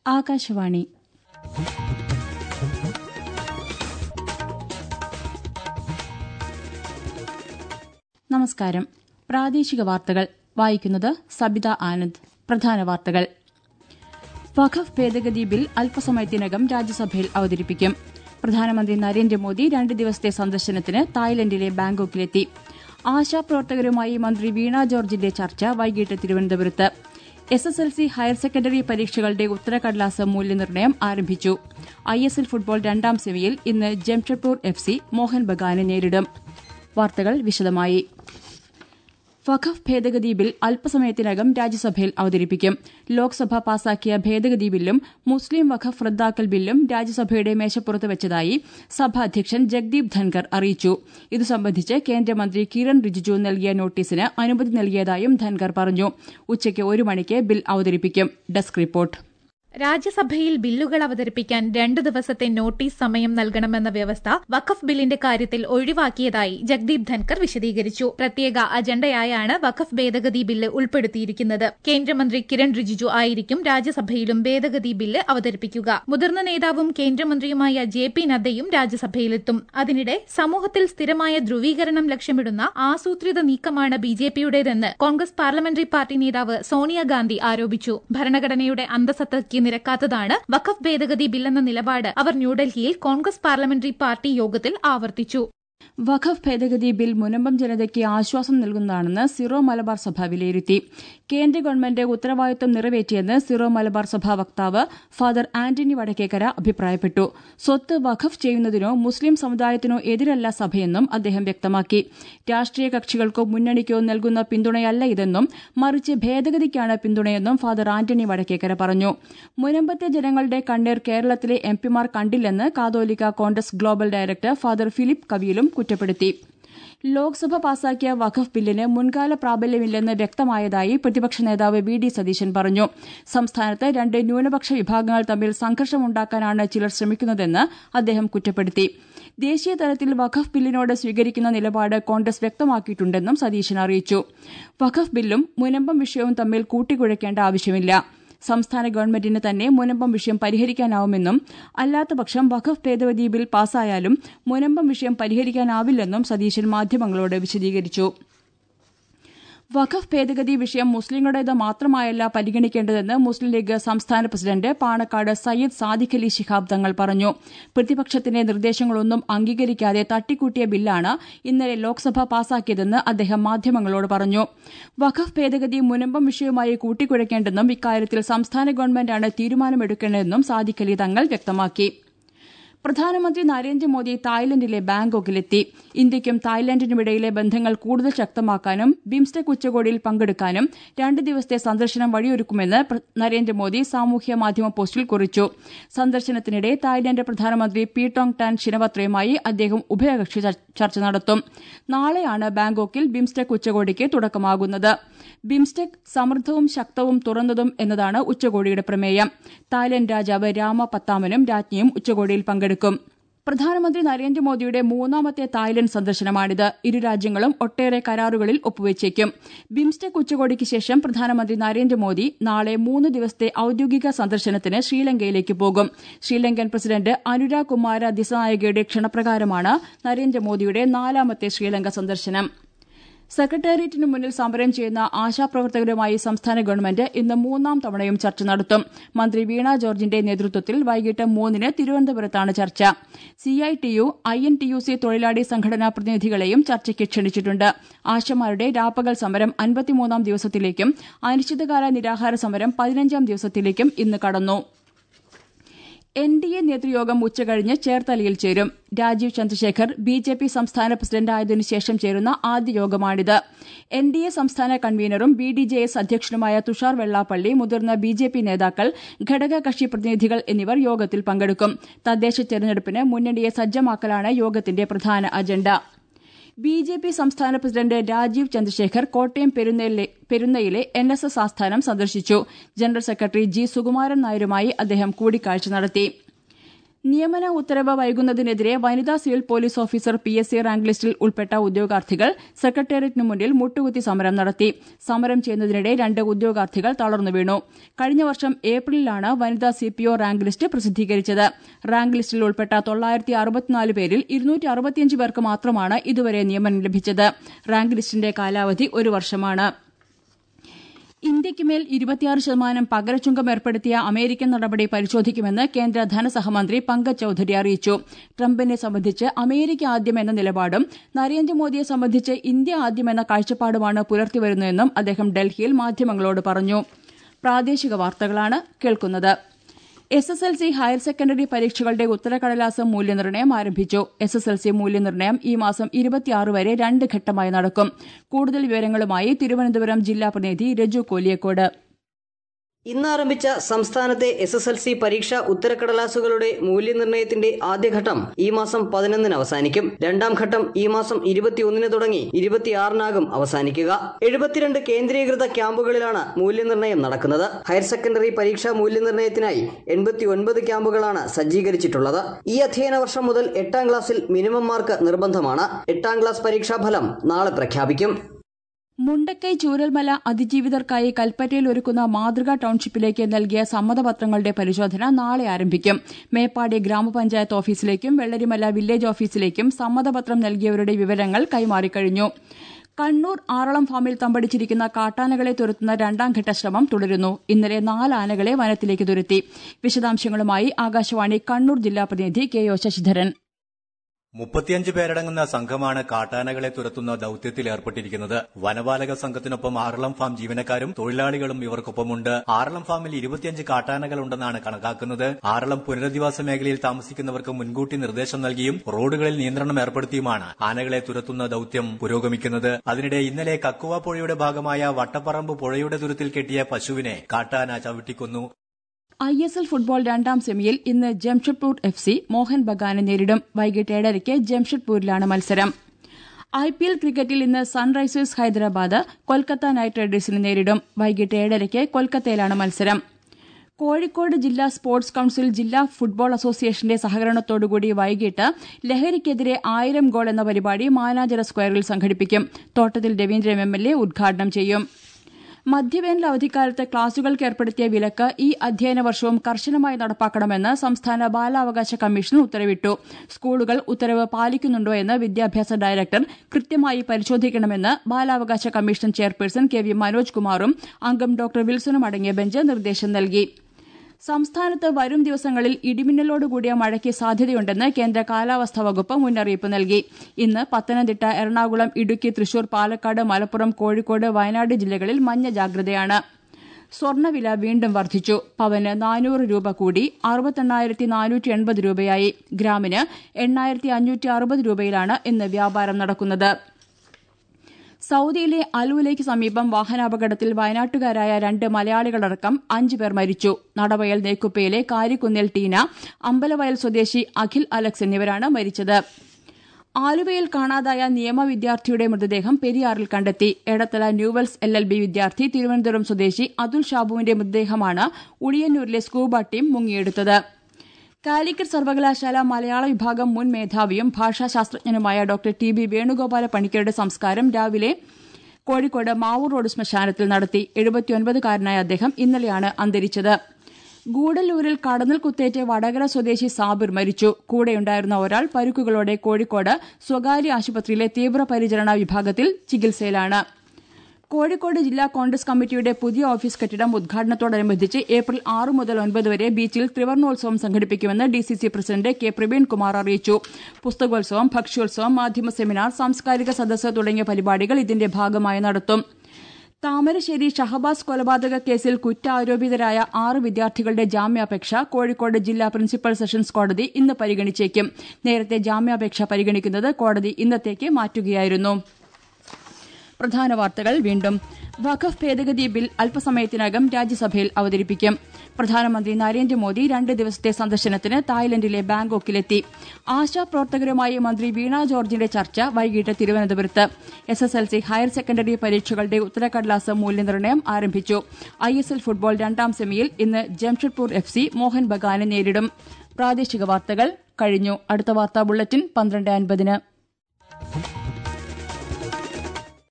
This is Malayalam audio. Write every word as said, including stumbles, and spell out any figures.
ആകാശവാണി. നമസ്കാരം. പ്രാദേശിക വാർത്തകൾ വായിക്കുന്നത് സബിത ആനന്ദ്. പ്രധാന വാർത്തകൾ. വഖഫ് ഭേദഗതി ബിൽ അല്പസമയത്തിനകം രാജ്യസഭയിൽ അവതരിപ്പിക്കും. പ്രധാനമന്ത്രി നരേന്ദ്രമോദി രണ്ട് ദിവസത്തെ സന്ദർശനത്തിന് തായ്ലൻഡിലെ ബാങ്കോക്കിലെത്തി. ആശാപ്രവർത്തകരുമായി മന്ത്രി വീണ ജോർജിന്റെ ചർച്ച വൈകിട്ട് തിരുവനന്തപുരത്ത്. S S L C higher secondary പരീക്ഷകളുടെ ഉത്തരക്കടലാസ് മൂല്യനിർണ്ണയം ആരംഭിച്ചു. ഐ എസ് എൽ ഫുട്ബോൾ രണ്ടാം സെമിയിൽ ഇന്ന് ജംഷഡ്പൂർ എഫ് സി മോഹൻ ബഗാനെ നേരിടും. വാർത്തകൾ വിശദമായി. വഖഫ് ഭേദഗതി ബിൽ അല്പസമയത്തിനകം രാജ്യസഭയിൽ അവതരിപ്പിക്കും. ലോക്സഭ പാസാക്കിയ ഭേദഗതി ബില്ലും മുസ്ലിം വഖഫ് റദ്ദാക്കൽ ബില്ലും രാജ്യസഭയുടെ മേശപ്പുറത്ത് വെച്ചതായി സഭാധ്യക്ഷൻ ജഗ്ദീപ് ധൻകർ അറിയിച്ചു. ഇതു സംബന്ധിച്ച് കേന്ദ്രമന്ത്രി കിരൺ റിജിജു നൽകിയ നോട്ടീസിന് അനുമതി നൽകിയതായും ധൻകർ പറഞ്ഞു. ഉച്ചയ്ക്ക് ഒരു മണിക്ക് ബിൽ അവതരിപ്പിക്കും. Desk report. രാജ്യസഭയിൽ ബില്ലുകൾ അവതരിപ്പിക്കാൻ രണ്ടു ദിവസത്തെ നോട്ടീസ് സമയം നൽകണമെന്ന വ്യവസ്ഥ വഖഫ് ബില്ലിന്റെ കാര്യത്തിൽ ഒഴിവാക്കിയതായി ജഗ്ദീപ് ധൻകർ വിശദീകരിച്ചു. പ്രത്യേക അജണ്ടയായാണ് വഖഫ് ഭേദഗതി ബില്ല് ഉൾപ്പെടുത്തിയിരിക്കുന്നത്. കേന്ദ്രമന്ത്രി കിരൺ റിജിജു ആയിരിക്കും രാജ്യസഭയിലും ഭേദഗതി ബില്ല് അവതരിപ്പിക്കുക. മുതിർന്ന നേതാവും കേന്ദ്രമന്ത്രിയുമായ ജെ പി നദ്ദയും രാജ്യസഭയിലെത്തും. അതിനിടെ സമൂഹത്തിൽ സ്ഥിരമായ ധ്രുവീകരണം ലക്ഷ്യമിടുന്ന ആസൂത്രിത നീക്കമാണ് ബി ജെ പിയുടേതെന്ന് കോൺഗ്രസ് പാർലമെന്ററി പാർട്ടി നേതാവ് സോണിയാഗാന്ധി ആരോപിച്ചു. ഭരണഘടനയുടെ അന്തസത്തയ്ക്ക് നിരക്കാത്തതാണ് വഖഫ് ഭേദഗതി ബില്ലെന്ന നിലപാട് അവർ ന്യൂഡൽഹിയിൽ കോൺഗ്രസ് പാർലമെന്ററി പാർട്ടി യോഗത്തിൽ ആവർത്തിച്ചു. വഖഫ് ഭേദഗതി ബിൽ മുനമ്പം ജനതയ്ക്ക് ആശ്വാസം നൽകുന്നതാണെന്ന് സിറോ മലബാർ സഭ വിലയിരുത്തി. കേന്ദ്ര ഗവൺമെന്റ് ഉത്തരവാദിത്വം നിറവേറ്റിയെന്ന് സിറോ മലബാർ സഭ വക്താവ് ഫാദർ ആന്റണി വടക്കേക്കര അഭിപ്രായപ്പെട്ടു. സ്വത്ത് വഖഫ് ചെയ്യുന്നതിനോ മുസ്ലിം സമുദായത്തിനോ എതിരല്ല സഭയെന്നും അദ്ദേഹം വ്യക്തമാക്കി. രാഷ്ട്രീയ കക്ഷികൾക്കോ മുന്നണിക്കോ നൽകുന്ന പിന്തുണയല്ല ഇതെന്നും മറിച്ച് ഭേദഗതിക്കാണ് പിന്തുണയെന്നും ഫാദർ ആന്റണി വടക്കേക്കര പറഞ്ഞു. മുനമ്പത്തെ ജനങ്ങളുടെ കണ്ണീർ കേരളത്തിലെ എംപിമാർ കണ്ടില്ലെന്ന് Catholic Congress global director father Philip കവിയിലും കുറ്റപ്പെടുത്തി. ലോക്സഭ പാസാക്കിയ വഖഫ് ബില്ലിന് മുൻകാല പ്രാബല്യമില്ലെന്ന് വ്യക്തമായതായി പ്രതിപക്ഷ നേതാവ് വി ഡി സതീശൻ പറഞ്ഞു. സംസ്ഥാനത്ത് രണ്ട് ന്യൂനപക്ഷ വിഭാഗങ്ങൾ തമ്മിൽ സംഘർഷമുണ്ടാക്കാനാണ് ചിലർ ശ്രമിക്കുന്നതെന്ന് അദ്ദേഹം കുറ്റപ്പെടുത്തി. ദേശീയ തലത്തിൽ വഖഫ് ബില്ലിനോട് സ്വീകരിക്കുന്ന നിലപാട് കോൺഗ്രസ് വ്യക്തമാക്കിയിട്ടുണ്ടെന്നും സതീശൻ അറിയിച്ചു. വഖഫ് ബില്ലും മുനമ്പം വിഷയവും തമ്മിൽ കൂട്ടിക്കുഴയ്ക്കേണ്ട ആവശ്യമില്ല. സംസ്ഥാന ഗവൺമെന്റിന് തന്നെ മുനമ്പം വിഷയം പരിഹരിക്കാനാവുമെന്നും അല്ലാത്തപക്ഷം വഖഫ് ഭേദഗതി ബിൽ പാസായാലും മുനമ്പം വിഷയം പരിഹരിക്കാനാവില്ലെന്നും സതീശൻ മാധ്യമങ്ങളോട് വിശദീകരിച്ചു. വഖഫ് ഭേദഗതി വിഷയം മുസ്ലിങ്ങളുടേത് മാത്രമായല്ല പരിഗണിക്കേണ്ടതെന്ന് മുസ്ലിം ലീഗ് സംസ്ഥാന പ്രസിഡന്റ് പാണക്കാട് സയ്യിദ് സാദിഖ് അലി ശിഹാബ് തങ്ങൾ പറഞ്ഞു. പ്രതിപക്ഷത്തിന്റെ നിർദ്ദേശങ്ങളൊന്നും അംഗീകരിക്കാതെ തട്ടിക്കൂട്ടിയ ബില്ലാണ് ഇന്നലെ ലോക്സഭ പാസാക്കിയതെന്ന് അദ്ദേഹം മാധ്യമങ്ങളോട് പറഞ്ഞു. വഖഫ് ഭേദഗതി മുനമ്പം വിഷയവുമായി കൂട്ടിക്കുഴയ്ക്കേണ്ടെന്നും ഇക്കാര്യത്തിൽ സംസ്ഥാന ഗവൺമെന്റാണ് തീരുമാനമെടുക്കേണ്ടതെന്നും സാദിഖ് അലി തങ്ങൾ വ്യക്തമാക്കി. പ്രധാനമന്ത്രി നരേന്ദ്രമോദി തായ്ലൻഡിലെ ബാങ്കോക്കിലെത്തി. ഇന്ത്യയ്ക്കും തായ്ലൻഡിനുമിടയിലെ ബന്ധങ്ങൾ കൂടുതൽ ശക്തമാക്കാനും ബിംസ്റ്റെക് ഉച്ചകോടിയിൽ പങ്കെടുക്കാനും രണ്ട് ദിവസത്തെ സന്ദർശനം വഴിയൊരുക്കുമെന്ന് നരേന്ദ്രമോദി സാമൂഹ്യ മാധ്യമ പോസ്റ്റിൽ കുറിച്ചു. സന്ദർശനത്തിനിടെ തായ്ലൻഡ് പ്രധാനമന്ത്രി പീടോങ് ടാൻ ഷിനവത്രയുമായി അദ്ദേഹം ഉഭയകക്ഷി ചർച്ച നടത്തും. നാളെയാണ് ബാങ്കോക്കിൽ ബിംസ്റ്റെക് ഉച്ചകോടിക്ക് തുടക്കമാകുന്നത്. ബിംസ്റ്റെക് സമൃദ്ധവും ശക്തവും തുറന്നതും എന്നതാണ് ഉച്ചകോടിയുടെ പ്രമേയം. തായ്ലൻഡ് രാജാവ് രാമ പത്താമനും രാജ്ഞിയും ഉച്ചകോടിയിൽ പങ്കെടുക്കും. പ്രധാനമന്ത്രി നരേന്ദ്രമോദിയുടെ മൂന്നാമത്തെ തായ്ലൻഡ് സന്ദർശനമാണിത്. ഇരു രാജ്യങ്ങളും ഒട്ടേറെ കരാറുകളിൽ ഒപ്പുവെച്ചേക്കും. ബിംസ്റ്റെക് ഉച്ചകോടിക്ക് ശേഷം പ്രധാനമന്ത്രി നരേന്ദ്രമോദി നാളെ മൂന്ന് ദിവസത്തെ ഔദ്യോഗിക സന്ദർശനത്തിന് ശ്രീലങ്കയിലേക്ക് പോകും. ശ്രീലങ്കൻ പ്രസിഡന്റ് അനുര കുമാര ദിസനായകയുടെ ക്ഷണപ്രകാരമാണ് നരേന്ദ്രമോദിയുടെ നാലാമത്തെ ശ്രീലങ്ക സന്ദർശനം. സെക്രട്ടേറിയറ്റിനു മുന്നിൽ സമരം ചെയ്യുന്ന ആശാപ്രവർത്തകരുമായി സംസ്ഥാന ഗവൺമെന്റ് ഇന്ന് മൂന്നാം തവണയും ചർച്ച നടത്തും. മന്ത്രി വീണ ജോർജിന്റെ നേതൃത്വത്തിൽ വൈകിട്ട് മൂന്നിന് തിരുവനന്തപുരത്താണ് ചർച്ച. C I T U, I N T U C തൊഴിലാളി സംഘടനാ പ്രതിനിധികളെയും ചർച്ചയ്ക്ക് ക്ഷണിച്ചിട്ടുണ്ട്. ആശമാരുടെ രാപ്പകൽ സമരം അൻപത്തിമൂന്നാം ദിവസത്തിലേക്കും അനിശ്ചിതകാല നിരാഹാര സമരം പതിനഞ്ചാം ദിവസത്തിലേക്കും ഇന്ന് കടന്നു. എൻ ഡി എ നേതൃയോഗം ഉച്ചകഴിഞ്ഞ് ചേർത്തലയിൽ ചേരും. Rajeev Chandrasekhar B J P സംസ്ഥാന പ്രസിഡന്റായതിനു ശേഷം ചേരുന്ന ആദ്യ യോഗമാണിത്. എൻ ഡി എ സംസ്ഥാന കൺവീനറും ബി ഡി ജെ എസ് അധ്യക്ഷനുമായ തുഷാർ വെള്ളാപ്പള്ളി, മുതിർന്ന ബി ജെ പി നേതാക്കൾ, ഘടകകക്ഷി പ്രതിനിധികൾ എന്നിവർ യോഗത്തിൽ പങ്കെടുക്കും. തദ്ദേശ തെരഞ്ഞെടുപ്പിന് മുന്നണിയെ സജ്ജമാക്കലാണ് യോഗത്തിന്റെ പ്രധാന അജണ്ട. ബി ജെ പി സംസ്ഥാന പ്രസിഡന്റ് രാജീവ് ചന്ദ്രശേഖർ കോട്ടയം പെരുന്നയിലെ എൻ എസ് എസ് ആസ്ഥാനം സന്ദർശിച്ചു. ജനറൽ സെക്രട്ടറി ജി സുകുമാരൻ നായരുമായി അദ്ദേഹം കൂടിക്കാഴ്ച നടത്തി. നിയമന ഉത്തരവ് വൈകുന്നതിനെതിരെ വനിതാ civil police officer P S C rank ലിസ്റ്റിൽ ഉൾപ്പെട്ട ഉദ്യോഗാർത്ഥികൾ സെക്രട്ടേറിയറ്റിനു മുന്നിൽ മുട്ടുകുത്തി സമരം നടത്തി. സമരം ചെയ്യുന്നതിനിടെ രണ്ട് ഉദ്യോഗാർത്ഥികൾ തളർന്നു വീണു. കഴിഞ്ഞ വർഷം ഏപ്രിലിലാണ് വനിതാ C P O rank list പ്രസിദ്ധീകരിച്ചത്. റാങ്ക് ലിസ്റ്റിൽ ഉൾപ്പെട്ട തൊള്ളായിരത്തി അറുപത്തിനാല് പേരിൽ ഇരുന്നൂറ്റി അറുപത്തിയഞ്ച് പേർക്ക് മാത്രമാണ് ഇതുവരെ നിയമനം ലഭിച്ചത്. റാങ്ക് ലിസ്റ്റിന്റെ കാലാവധി ഒരു വർഷമാണ്. ഇന്ത്യയ്ക്ക് മേൽ ഇരുപത്തിയാറ് ശതമാനം പകരച്ചുങ്കം ഏർപ്പെടുത്തിയ അമേരിക്കൻ നടപടി പരിശോധിക്കുമെന്ന് കേന്ദ്ര ധനസഹമന്ത്രി പങ്കജ് ചൌധരി അറിയിച്ചു. ട്രംപിനെ സംബന്ധിച്ച് അമേരിക്ക ആദ്യം എന്ന നിലപാടും നരേന്ദ്രമോദിയെ സംബന്ധിച്ച് ഇന്ത്യ ആദ്യമെന്ന കാഴ്ചപ്പാടുമാണ് പുലർത്തിവരുന്നതെന്നും അദ്ദേഹം ഡൽഹിയിൽ മാധ്യമങ്ങളോട് പറഞ്ഞു. പ്രാദേശിക വാർത്തകളാണ് കേൾക്കുന്നത്. S S L C higher secondary പരീക്ഷകളുടെ ഉത്തരക്കടലാസ് മൂല്യനിർണ്ണയം ആരംഭിച്ചു. എസ് എസ് എൽ സി മൂല്യനിർണ്ണയം ഈ മാസം ഇരുപത്തിയാറ് വരെ രണ്ട് ഘട്ടമായി നടക്കും. കൂടുതൽ വിവരങ്ങളുമായി തിരുവനന്തപുരം ജില്ലാ പ്രതിനിധി രജു കോലിയക്കോട്. ഇന്ന് ആരംഭിച്ച സംസ്ഥാനത്തെ എസ് എസ് എൽ സി പരീക്ഷാ ഉത്തരക്കടലാസുകളുടെ മൂല്യനിർണ്ണയത്തിന്റെ ആദ്യഘട്ടം ഈ മാസം പതിനൊന്നിന് അവസാനിക്കും. രണ്ടാം ഘട്ടം ഈ മാസം ഇരുപത്തിയൊന്നിന് തുടങ്ങി ഇരുപത്തിയാറിനാകും അവസാനിക്കുക. എഴുപത്തിരണ്ട് കേന്ദ്രീകൃത ക്യാമ്പുകളിലാണ് മൂല്യനിർണ്ണയം നടക്കുന്നത്. ഹയർ സെക്കൻഡറി പരീക്ഷാ മൂല്യനിർണ്ണയത്തിനായി എൺപത്തി ഒൻപത് ക്യാമ്പുകളാണ് സജ്ജീകരിച്ചിട്ടുള്ളത്. ഈ അധ്യയന വർഷം മുതൽ എട്ടാം ക്ലാസ്സിൽ മിനിമം മാർക്ക് നിർബന്ധമാണ്. എട്ടാം ക്ലാസ് പരീക്ഷാഫലം നാളെ പ്രഖ്യാപിക്കും. മുണ്ടക്കൈ ചൂരൽമല അതിജീവിതർക്കായി കൽപ്പറ്റയിൽ ഒരുക്കുന്ന മാതൃകാ ടൌൺഷിപ്പിലേക്ക് നൽകിയ സമ്മതപത്രങ്ങളുടെ പരിശോധന നാളെ ആരംഭിക്കും. മേപ്പാടി ഗ്രാമപഞ്ചായത്ത് ഓഫീസിലേക്കും വെള്ളരിമല വില്ലേജ് ഓഫീസിലേക്കും സമ്മതപത്രം നൽകിയവരുടെ വിവരങ്ങൾ കൈമാറിക്കഴിഞ്ഞു. കണ്ണൂർ ആറളം ഫാമിൽ തമ്പടിച്ചിരിക്കുന്ന കാട്ടാനകളെ തുരത്തുന്ന രണ്ടാംഘട്ട ശ്രമം തുടരുന്നു. ഇന്നലെ നാല് ആനകളെ വനത്തിലേക്ക് തുരത്തി. വിശദാംശങ്ങളുമായി ആകാശവാണി കണ്ണൂർ ജില്ലാ പ്രതിനിധി കെ ഒ ശശിധരൻ. മുപ്പത്തിയഞ്ച് പേരടങ്ങുന്ന സംഘമാണ് കാട്ടാനകളെ തുരത്തുന്ന ദൌത്യത്തിൽ ഏർപ്പെട്ടിരിക്കുന്നത്. വനപാലക സംഘത്തിനൊപ്പം ആറളം ഫാം ജീവനക്കാരും തൊഴിലാളികളും ഇവർക്കൊപ്പമുണ്ട്. ആറളം ഫാമിൽ ഇരുപത്തിയഞ്ച് കാട്ടാനകൾ ഉണ്ടെന്നാണ് കണക്കാക്കുന്നത്. ആറളം പുനരധിവാസ മേഖലയിൽ താമസിക്കുന്നവർക്ക് മുൻകൂട്ടി നിർദ്ദേശം നൽകിയും റോഡുകളിൽ നിയന്ത്രണം ഏർപ്പെടുത്തിയുമാണ് ആനകളെ തുരത്തുന്ന ദൌത്യം പുരോഗമിക്കുന്നത്. അതിനിടെ ഇന്നലെ കക്കുവ പുഴയുടെ ഭാഗമായ വട്ടപ്പറമ്പ് പുഴയുടെ തുരുത്തിൽ കെട്ടിയ പശുവിനെ കാട്ടാന ചവിട്ടിക്കൊന്നു. ഐ എസ് എൽ ഫുട്ബോൾ രണ്ടാം സെമിയിൽ ഇന്ന് ജംഷഡ്പൂർ എഫ് സി മോഹൻ ബഗാനെ നേരിടും. വൈകിട്ട് ഏഴരയ്ക്ക് ജംഷഡ്പൂരിലാണ് മത്സരം. ഐ പി എൽ ക്രിക്കറ്റിൽ ഇന്ന് സൺറൈസേഴ്സ് ഹൈദരാബാദ് കൊൽക്കത്ത നൈറ്റ് റൈഡേഴ്സിനെ നേരിടും. വൈകിട്ട് ഏഴരയ്ക്ക് കൊൽക്കത്തയിലാണ് മത്സരം. കോഴിക്കോട് ജില്ലാ സ്പോർട്സ് കൌൺസിൽ ജില്ലാ ഫുട്ബോൾ അസോസിയേഷന്റെ സഹകരണത്തോടുകൂടി വൈകിട്ട് ലഹരിക്കെതിരെ ആയിരം ഗോൾ എന്ന പരിപാടി മാനാഞ്ചിറ സ്ക്വയറിൽ സംഘടിപ്പിക്കും. Thottathil Raveendran M L A ഉദ്ഘാടനം ചെയ്യും. മധ്യവേനൽ അവധിക്കാലത്ത് ക്ലാസുകൾക്ക് ഏർപ്പെടുത്തിയ വിലക്ക് ഈ അധ്യയന വർഷവും കർശനമായി നടപ്പാക്കണമെന്ന് സംസ്ഥാന ബാലാവകാശ കമ്മീഷൻ ഉത്തരവിട്ടു. സ്കൂളുകൾ ഉത്തരവ് പാലിക്കുന്നുണ്ടോ എന്ന് വിദ്യാഭ്യാസ ഡയറക്ടർ കൃത്യമായി പരിശോധിക്കണമെന്ന് ബാലാവകാശ commission chairperson K V Manoj കുമാറും അംഗം ഡോക്ടർ വിൽസണും അടങ്ങിയ ബെഞ്ച് നിർദ്ദേശം നൽകി. സംസ്ഥാനത്ത് വരും ദിവസങ്ങളിൽ ഇടിമിന്നലോടുകൂടിയ മഴയ്ക്ക് സാധ്യതയുണ്ടെന്ന് കേന്ദ്ര കാലാവസ്ഥാ വകുപ്പ് മുന്നറിയിപ്പ് നൽകി. ഇന്ന് പത്തനംതിട്ട, എറണാകുളം, ഇടുക്കി, തൃശൂർ, പാലക്കാട്, മലപ്പുറം, കോഴിക്കോട്, വയനാട് ജില്ലകളിൽ മഞ്ഞ ജാഗ്രതയാണ്. സ്വർണ്ണവില വീണ്ടും വർദ്ധിച്ചു. പവന് നാനൂറ് രൂപ കൂടി അറുപത്തെണ്ണായിരത്തി നാനൂറ്റി എൺപത് രൂപയായി. ഗ്രാമിന് എണ്ണായിരത്തി അഞ്ഞൂറ്റി അറുപത് രൂപയിലാണ് ഇന്ന് വ്യാപാരം നടക്കുന്നത്. സൌദിയിലെ അലൂലയ്ക്ക് സമീപം വാഹനാപകടത്തിൽ വയനാട്ടുകാരായ രണ്ട് മലയാളികളടക്കം അഞ്ചു പേർ മരിച്ചു. നടവയൽ നേക്കുപ്പയിലെ കാരിക്കുന്നിൽ ടീന, അമ്പലവയൽ സ്വദേശി അഖിൽ അലക്സ് എന്നിവരാണ് മരിച്ചത്. ആലുവയിൽ കാണാതായ നിയമ വിദ്യാർത്ഥിയുടെ മൃതദേഹം പെരിയാറിൽ കണ്ടെത്തി. എടത്തല ന്യൂവെൽസ് എൽ എൽ ബി വിദ്യാർത്ഥി തിരുവനന്തപുരം സ്വദേശി അതുൽ ഷാബുവിന്റെ മൃതദേഹമാണ് ഉളിയന്നൂരിലെ സ്കൂബ ടീം മുങ്ങിയെടുത്തത്. കാലിക്കറ്റ് സർവകലാശാല മലയാള വിഭാഗം മുൻ മേധാവിയും ഭാഷാശാസ്ത്രജ്ഞനുമായ ഡോക്ടർ ടി ബി വേണുഗോപാല പണിക്കരുടെ സംസ്കാരം രാവിലെ കോഴിക്കോട് മാവൂർ റോഡ് ശ്മശാനത്തിൽ നടത്തി. എഴുപത്തിയൊൻപതുകാരനായ അദ്ദേഹം ഇന്നലെയാണ് അന്തരിച്ചത്. ഗൂഡല്ലൂരിൽ കടന്നൽ കുത്തേറ്റ് വടകര സ്വദേശി സാബിർ മരിച്ചു. കൂടെയുണ്ടായിരുന്ന ഒരാൾ പരുക്കുകളോടെ കോഴിക്കോട് സ്വകാര്യ ആശുപത്രിയിലെ തീവ്രപരിചരണ വിഭാഗത്തിൽ ചികിത്സയിലാണ്. കോഴിക്കോട് ജില്ലാ കോൺഗ്രസ് കമ്മിറ്റിയുടെ പുതിയ ഓഫീസ് കെട്ടിടം ഉദ്ഘാടനത്തോടനുബന്ധിച്ച് ഏപ്രിൽ ആറ് മുതൽ ഒൻപത് വരെ ബീച്ചിൽ ത്രിവർണ്ണോത്സവം സംഘടിപ്പിക്കുമെന്ന് D C C president K Praveen Kumar അറിയിച്ചു. പുസ്തകോത്സവം, ഭക്ഷ്യോത്സവം, മാധ്യമ സെമിനാർ, സാംസ്കാരിക സദസ്സ് തുടങ്ങിയ പരിപാടികൾ ഇതിന്റെ ഭാഗമായി നടത്തും. താമരശ്ശേരി ഷഹബാസ് കൊലപാതക കേസിൽ കുറ്റാരോപിതരായ ആറ് വിദ്യാർത്ഥികളുടെ ജാമ്യാപേക്ഷ കോഴിക്കോട് ജില്ലാ പ്രിൻസിപ്പൽ സെഷൻസ് കോടതി ഇന്ന് പരിഗണിച്ചേക്കും. നേരത്തെ ജാമ്യാപേക്ഷ പരിഗണിക്കുന്നത് കോടതി ഇന്നത്തേക്ക് മാറ്റുകയായിരുന്നു. പ്രധാന വാർത്തകൾ വീണ്ടും. വഖഫ് ഭേദഗതി ബിൽ അല്പസമയത്തിനകം രാജ്യസഭയിൽ അവതരിപ്പിക്കും. പ്രധാനമന്ത്രി നരേന്ദ്രമോദി രണ്ട് ദിവസത്തെ സന്ദർശനത്തിന് തായ്ലൻഡിലെ ബാങ്കോക്കിലെത്തി. ആശാപ്രവർത്തകരുമായി മന്ത്രി വീണ ജോർജിന്റെ ചർച്ച വൈകിട്ട് തിരുവനന്തപുരത്ത്. S S L C higher secondary പരീക്ഷകളുടെ ഉത്തരക്കടലാസ് മൂല്യനിർണ്ണയം ആരംഭിച്ചു. ഐ എസ് എൽ ഫുട്ബോൾ രണ്ടാം സെമിയിൽ ഇന്ന് ജംഷഡ്പൂർ എഫ് സി മോഹൻ ബഗാനെ നേരിടും. പ്രാദേശിക വാർത്തകൾ കഴിഞ്ഞു. അടുത്ത വാർത്താ ബുള്ളറ്റിൻ പന്ത്രണ്ട് അൻപതിന്.